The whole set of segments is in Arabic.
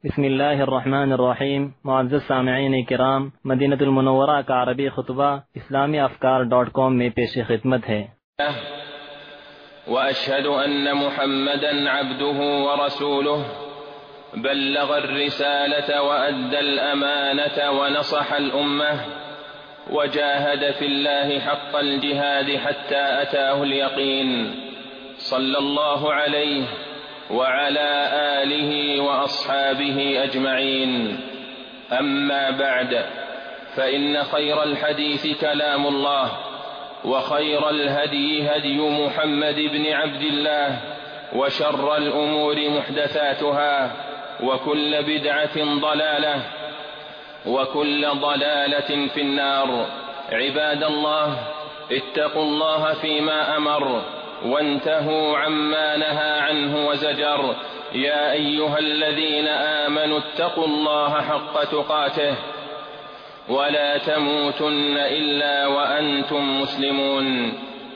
بسم الله الرحمن الرحیم. معزز سامعین کرام، مدینہ المنورہ کا عربی خطبہ اسلامی افکار.com میں پیش خدمت ہے۔ وأشهد أن محمدا عبده ورسوله بلغ الرسالة وأدى الأمانة ونصح الأمة وجاهد في الله حق الجهاد حتى أتاه اليقين، صلى الله عليه وعلى آله وأصحابه أجمعين. أما بعد، فإن خير الحديث كلام الله، وخير الهدي هدي محمد بن عبد الله، وشر الأمور محدثاتها، وكل بدعة ضلالة، وكل ضلالة في النار. عباد الله، اتقوا الله فيما أمر، وانتهوا عما نهى عنه وزجر. يا أيها الذين آمنوا اتقوا الله حق تقاته ولا تموتن إلا وأنتم مسلمون.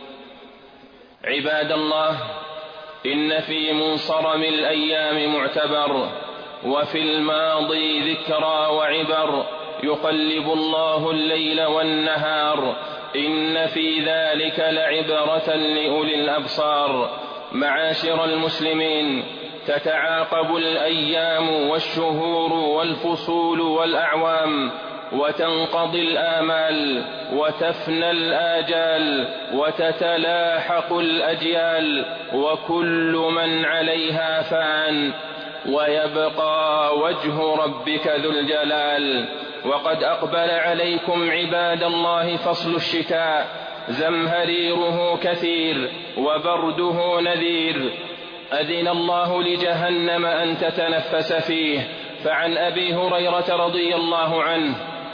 عباد الله، إن في منصرم الأيام معتبر، وفي الماضي ذكرى وعبر، يقلب الله الليل والنهار، إن في ذلك لعبرة لأولي الأبصار. معاشر المسلمين، تتعاقب الأيام والشهور والفصول والأعوام، وتنقضي الآمال، وتفنى الآجال، وتتلاحق الأجيال، وكل من عليها فان، ويبقى وجه ربك ذو الجلال. وقد أقبل عليكم عباد الله فصل الشتاء، زمهريره كثير وبرده نذير، أذن الله لجهنم أن تتنفس فيه. فعن أبي هريرة رضي الله عنه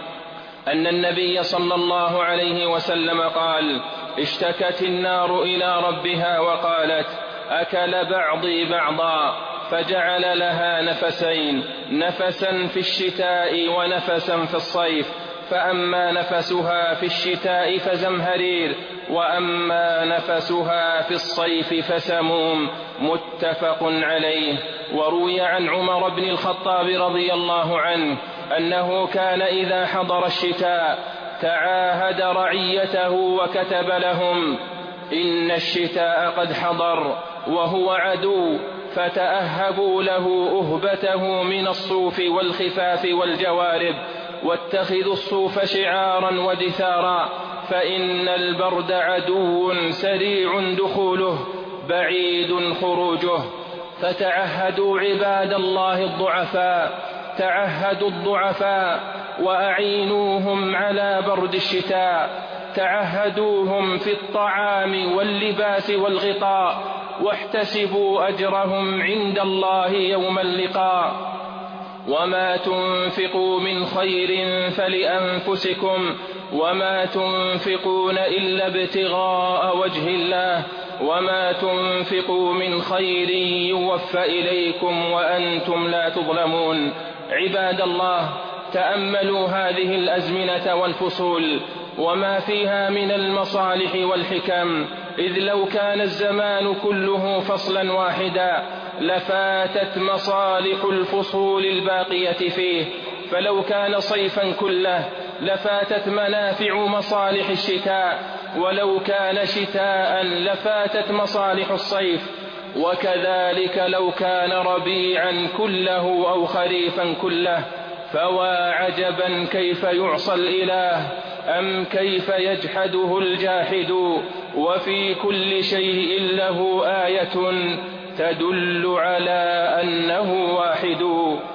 أن النبي صلى الله عليه وسلم قال: اشتكت النار إلى ربها وقالت: أكل بعضي بعضا، فجعل لها نفسين، نفسا في الشتاء ونفسا في الصيف، فأما نفسها في الشتاء فزمهرير، وأما نفسها في الصيف فسموم. متفق عليه. وروي عن عمر بن الخطاب رضي الله عنه أنه كان إذا حضر الشتاء تعاهد رعيته وكتب لهم: إن الشتاء قد حضر وهو عدو، فتأهبوا له أهبته من الصوف والخفاف والجوارب، واتخذوا الصوف شعارا ودثارا، فإن البرد عدو سريع دخوله بعيد خروجه. فتعهدوا عباد الله الضعفاء، تعهدوا الضعفاء وأعينوهم على برد الشتاء، تعهدوهم في الطعام واللباس والغطاء، واحتسبوا أجرهم عند الله يوم اللقاء. وما تنفقوا من خير فلأنفسكم، وما تنفقون إلا ابتغاء وجه الله، وما تنفقوا من خير يوفى إليكم وأنتم لا تظلمون. عباد الله، تأملوا هذه الأزمنة والفصول وما فيها من المصالح والحكم، إذ لو كان الزمان كله فصلا واحدا لفاتت مصالح الفصول الباقية فيه، فلو كان صيفا كله لفاتت منافع مصالح الشتاء، ولو كان شتاء لفاتت مصالح الصيف، وكذلك لو كان ربيعا كله أو خريفا كله. فوا عجبا كيف يعصى الإله، أم كيف يجحده الجاحد، وفي كل شيء له آية تدل على أنه واحد.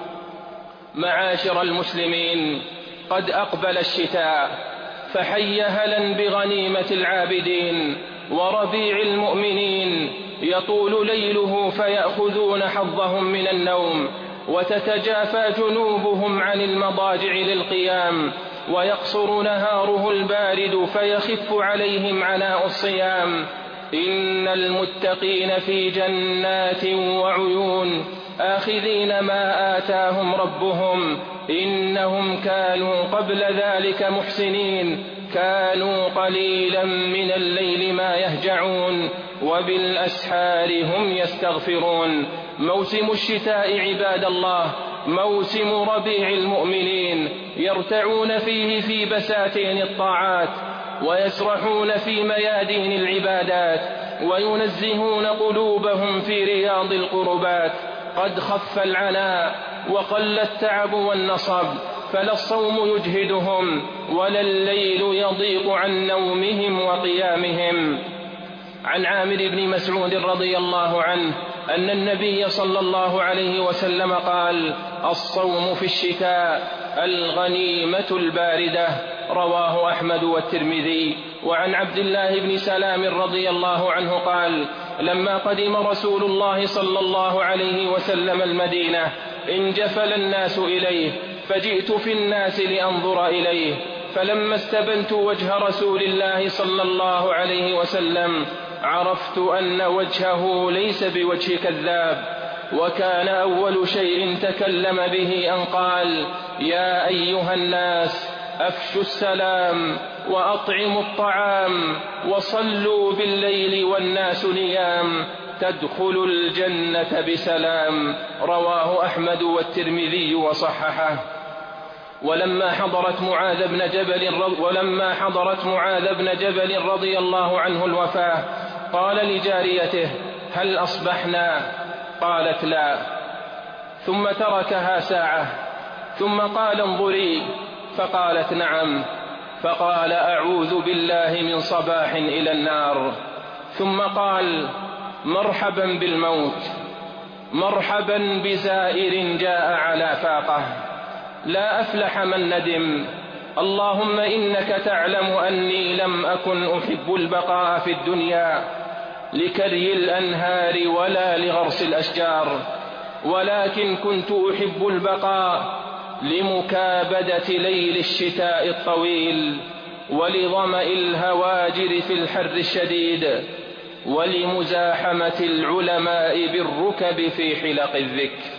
معاشر المسلمين، قد أقبل الشتاء، فحي هلا بغنيمة العابدين وربيع المؤمنين. يطول ليله فيأخذون حظهم من النوم، وتتجافى جنوبهم عن المضاجع للقيام، ويقصر نهاره البارد فيخف عليهم عناء الصيام. إن المتقين في جنات وعيون آخذين ما آتاهم ربهم، إنهم كانوا قبل ذلك محسنين، كانوا قليلا من الليل ما يهجعون، وبالأسحار هم يستغفرون. موسم الشتاء عباد الله موسم ربيع المؤمنين يرتعون فيه في بساتين الطاعات، ويسرحون في ميادين العبادات، وينزهون قلوبهم في رياض القربات. قد خف العناء وقل التعب والنصب، فلا الصوم يجهدهم ولا الليل يضيق عن نومهم وقيامهم. عن عامر بن مسعود رضي الله عنه أن النبي صلى الله عليه وسلم قال: الصوم في الشتاء الغنيمة الباردة، رواه أحمد والترمذي. وعن عبد الله بن سلام رضي الله عنه قال: لما قدم رسول الله صلى الله عليه وسلم المدينة انجفل الناس إليه، فجئت في الناس لأنظر إليه، فلما استبنت وجه رسول الله صلى الله عليه وسلم عرفت أن وجهه ليس بوجه كذاب. وكان أول شيء تكلم به أن قال: يا أيها الناس أفشوا السلام وأطعموا الطعام وصلوا بالليل والناس نيام تدخلوا الجنة بسلام، رواه أحمد والترمذي وصححه. ولما حضرت معاذ بن جبل رضي الله عنه الوفاة قال لجاريته: هل أصبحنا؟ قالت: لا. ثم تركها ساعة ثم قال: انظري. فقالت: نعم. فقال: أعوذ بالله من صباح إلى النار. ثم قال: مرحبا بالموت، مرحبا بزائر جاء على فاقة، لا أفلح من ندم. اللهم إنك تعلم أني لم أكن أحب البقاء في الدنيا لكري الأنهار ولا لغرس الأشجار، ولكن كنت أحب البقاء لمكابدة ليل الشتاء الطويل، ولظمأ الهواجر في الحر الشديد، ولمزاحمة العلماء بالركب في حلق الذكر.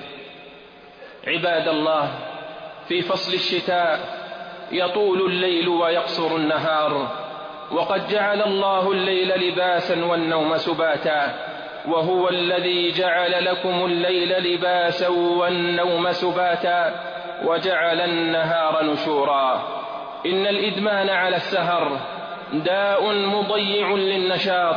عباد الله، في فصل الشتاء يطول الليل ويقصر النهار، وقد جعل الله الليل لباسا والنوم سباتا، وهو الذي جعل لكم الليل لباسا والنوم سباتا وجعل النهار نشورا. إن الإدمان على السهر داء مضيع للنشاط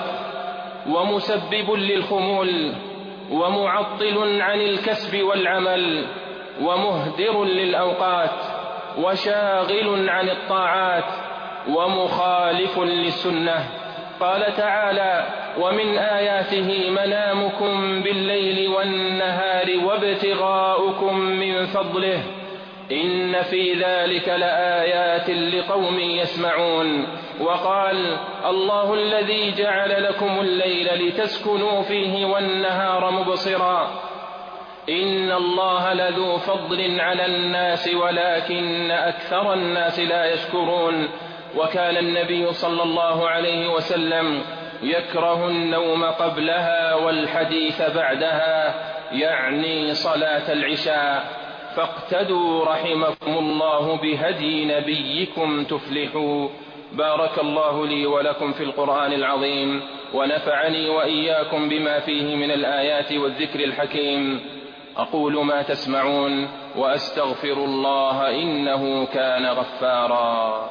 ومسبب للخمول ومعطل عن الكسب والعمل ومهدر للأوقات وشاغل عن الطاعات ومخالف للسنة. قال تعالى: ومن آياته منامكم بالليل والنهار وابتغاؤكم من فضله إن في ذلك لآيات لقوم يسمعون. وقال: الله الذي جعل لكم الليل لتسكنوا فيه والنهار مبصرا إن الله لذو فضل على الناس ولكن أكثر الناس لا يشكرون. وكان النبي صلى الله عليه وسلم يكره النوم قبلها والحديث بعدها، يعني صلاة العشاء. فاقتدوا رحمكم الله بهدي نبيكم تفلحوا. بارك الله لي ولكم في القرآن العظيم، ونفعني وإياكم بما فيه من الآيات والذكر الحكيم. أقول ما تسمعون وأستغفر الله إنه كان غفارا.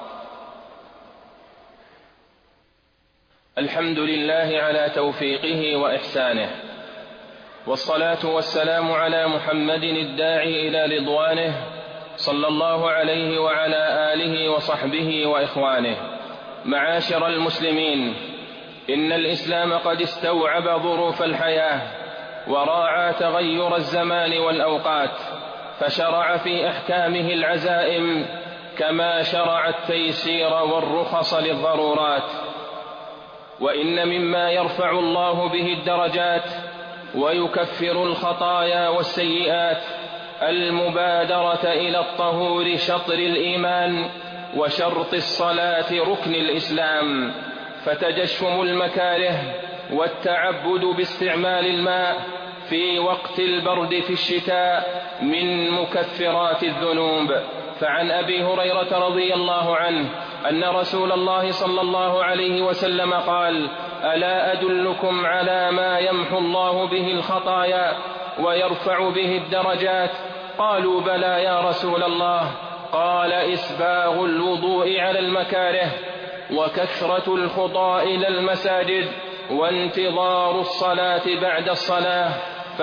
الحمد لله على توفيقه وإحسانه، والصلاة والسلام على محمد الداعي إلى رضوانه صلى الله عليه وعلى آله وصحبه وإخوانه. معاشر المسلمين، إن الإسلام قد استوعب ظروف الحياة وراعى تغير الزمان والأوقات، فشرع في أحكامه العزائم كما شرع التيسير والرخص للضرورات. وإن مما يرفع الله به الدرجات ويكفر الخطايا والسيئات المبادرة إلى الطهور شطر الإيمان وشرط الصلاة ركن الإسلام، فتجشم المكاره والتعبد باستعمال الماء في وقت البرد في الشتاء من مكفرات الذنوب. فعن أبي هريرة رضي الله عنه أن رسول الله صلى الله عليه وسلم قال: ألا أدلكم على ما يمحو الله به الخطايا ويرفع به الدرجات؟ قالوا بلى يا رسول الله. قال إسباغ الوضوء على المكاره، وكثرة الخطى إلى المساجد، وانتظار الصلاة بعد الصلاة،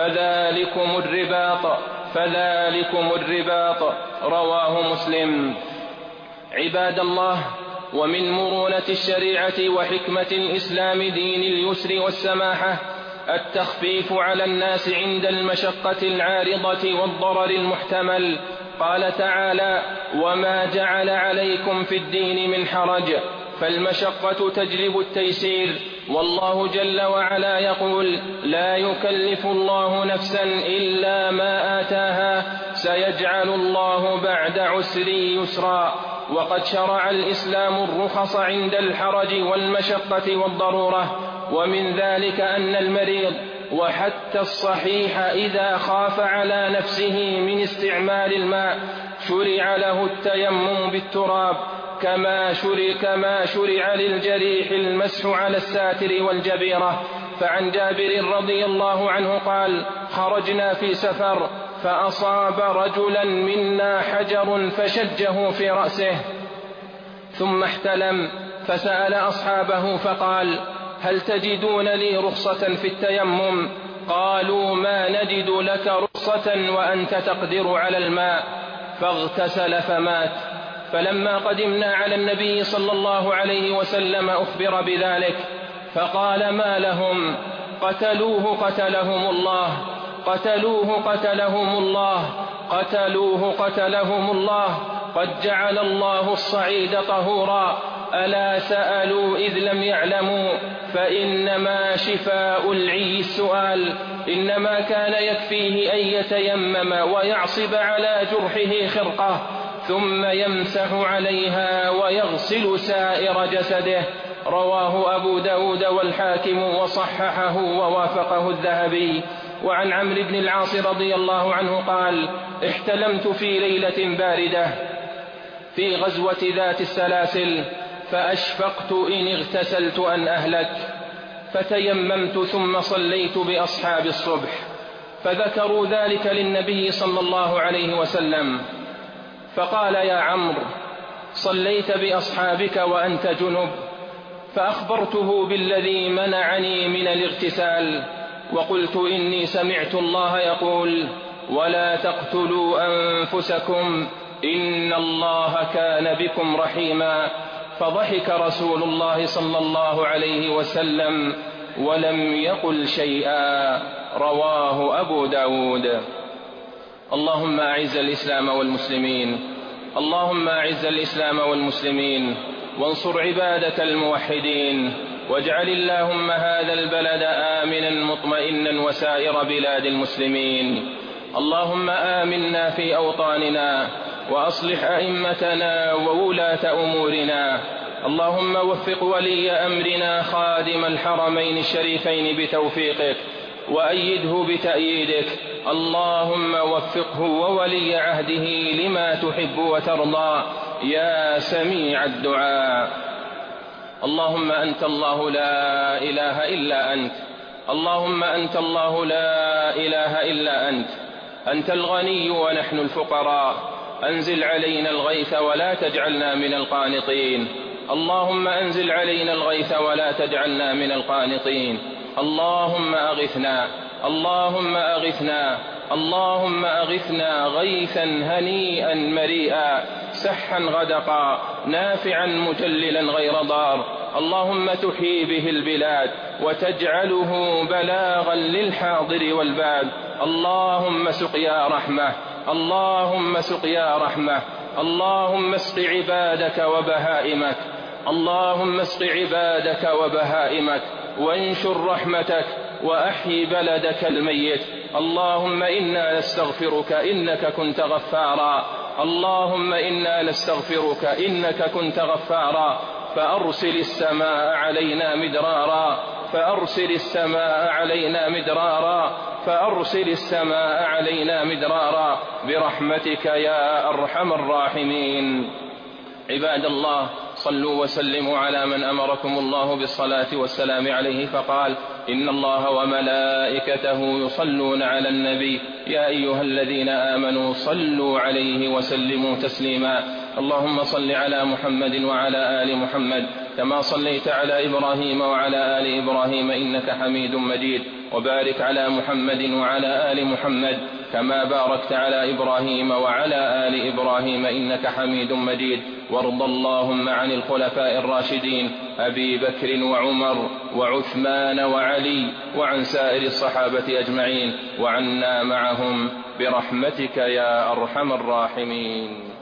فذلكم الرباط. رواه مسلم. عباد الله، ومن مرونة الشريعة وحكمة الإسلام دين اليسر والسماحة التخفيف على الناس عند المشقة العارضة والضرر المحتمل. قال تعالى: وما جعل عليكم في الدين من حرج، فالمشقة تجلب التيسير. والله جل وعلا يقول: لا يكلف الله نفسا إلا ما آتاها، سيجعل الله بعد عسر يسرا. وقد شرع الإسلام الرخص عند الحرج والمشقة والضرورة، ومن ذلك أن المريض وحتى الصحيح إذا خاف على نفسه من استعمال الماء شرع له التيمم بالتراب، كما شرع للجريح المسح على الساتر والجبيرة. فعن جابر رضي الله عنه قال: خرجنا في سفر فأصاب رجلا منا حجر فشجه في رأسه، ثم احتلم، فسأل أصحابه فقال: هل تجدون لي رخصة في التيمم؟ قالوا: ما نجد لك رخصة وأنت تقدر على الماء. فاغتسل فمات. فلما قدمنا على النبي صلى الله عليه وسلم أخبر بذلك، فقال: ما لهم؟ قتلوه قتلهم الله، قتلوه قتلهم الله، قتلوه قتلهم الله، قد جعل الله الصعيد طهورا. ألا سألوا إذ لم يعلموا؟ فإنما شفاء العي السؤال. إنما كان يكفيه أن يتيمم ويعصب على جرحه خرقة، ثم يمسح عليها ويغسل سائر جسده. رواه أبو داود والحاكم وصححه ووافقه الذهبي. وعن عمرو بن العاص رضي الله عنه قال: احتلمت في ليلة باردة في غزوة ذات السلاسل، فأشفقت إن اغتسلت أن أهلك، فتيممت ثم صليت بأصحاب الصبح، فذكروا ذلك للنبي صلى الله عليه وسلم، فقال: يا عمرو، صليت بأصحابك وأنت جنب؟ فأخبرته بالذي منعني من الاغتسال، وقلت: إني سمعت الله يقول: ولا تقتلوا أنفسكم إن الله كان بكم رحيما. فضحك رسول الله صلى الله عليه وسلم ولم يقل شيئا. رواه أبو داود. اللهم أعز الإسلام والمسلمين، اللهم أعز الإسلام والمسلمين، وانصر عبادك الموحدين، واجعل اللهم هذا البلد آمنا مطمئنا وسائر بلاد المسلمين. اللهم آمنا في أوطاننا، وأصلح أئمتنا وولاة أمورنا. اللهم وفق ولي أمرنا خادم الحرمين الشريفين بتوفيقك، وأيده بتأييدك. اللهم وفقه وولي عهده لما تحب وترضى يا سميع الدعاء. اللهم أنت الله لا إله إلا أنت، اللهم أنت الله لا إله إلا أنت، أنت الغني ونحن الفقراء. أنزل علينا الغيث ولا تجعلنا من القانطين. اللهم أنزل علينا الغيث ولا تجعلنا من القانطين. اللهم أغثنا، اللهم أغثنا، اللهم أغثنا غيثا هنيئا مريئا، سحا غدقا، نافعا مجللا غير ضار. اللهم تحيي به البلاد وتجعله بلاغا للحاضر والباد. اللهم سقيا رحمة، اللهم سقيا رحمة، اللهم اسق عبادك وبهائمك، اللهم اسق عبادك وبهائمك، وانشر رحمتك، وأحيي بلدك الميت. اللهم إنا نستغفرك إنك كنت غفارا، اللهم إنا نستغفرك إنك كنت غفارا. فأرسل السماء علينا مدرارا، فأرسل السماء علينا مدرارا، فأرسل السماء علينا مدرارا برحمتك يا أرحم الراحمين. عباد الله، صلوا وسلموا على من أمركم الله بالصلاة والسلام عليه، فقال: إن الله وملائكته يصلون على النبي يا أيها الذين آمنوا صلوا عليه وسلموا تسليما. اللهم صل على محمد وعلى آل محمد كما صليت على إبراهيم وعلى آل إبراهيم إنك حميد مجيد، وبارك على محمد وعلى آل محمد كما باركت على إبراهيم وعلى آل إبراهيم إنك حميد مجيد. وارض اللهم عن الخلفاء الراشدين أبي بكر وعمر وعثمان وعلي وعن سائر الصحابة أجمعين، وعنا معهم برحمتك يا أرحم الراحمين.